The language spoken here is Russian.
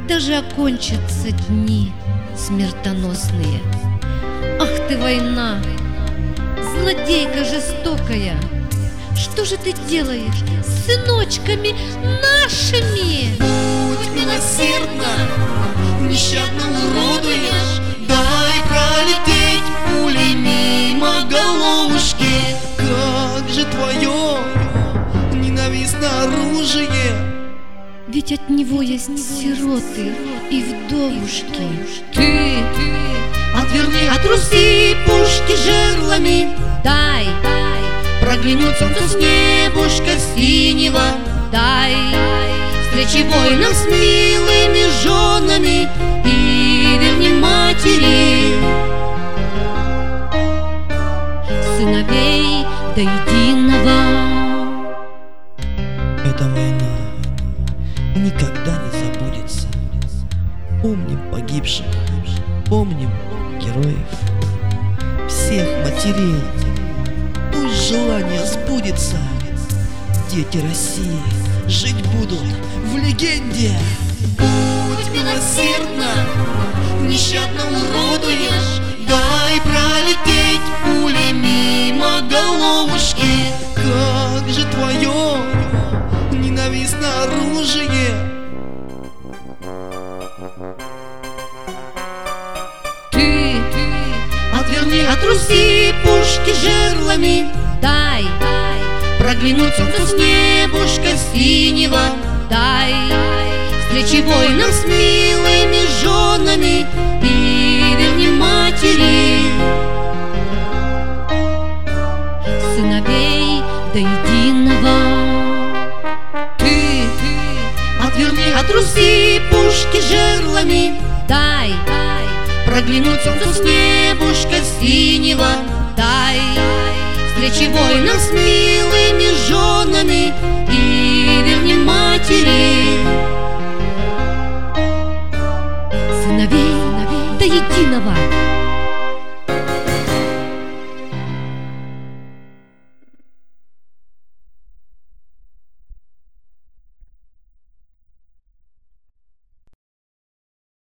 когда же окончатся дни смертоносные? Ах ты, война, злодейка жестокая, что же ты делаешь с сыночками нашими? Будь милосердна, нещадно уродуешь, дай пролететь пулей мимо головушки. Как же твое ненавистное оружие! Ведь от него есть сироты и вдовушки. Ты Отверни от Руси пушки жерлами, дай, проглянет солнце с небушка синего. дай Встречи воинов с милыми женами и верни матери. сыновей до единого. Эта война никогда не забудется. Помним погибших, помним героев, всех матерей. Пусть желание сбудется. Дети России жить будут в легенде. Будь милосердна, нещадно уродуешь, дай пролететь пулей мимо головушки. Как же твое ненавистное оружие! Ты Отверни от Руси пушки жерлами, дай, проглянуть солнце с небушка синего. дай Встречи воинов с милыми женами и верни матери. сыновей до единого. Ты отверни от Руси пушки жерлами, Дай, проглянуть солнце с небушка синего. дай Встречи воинов с милыми женами и верни матери. сыновей до единого.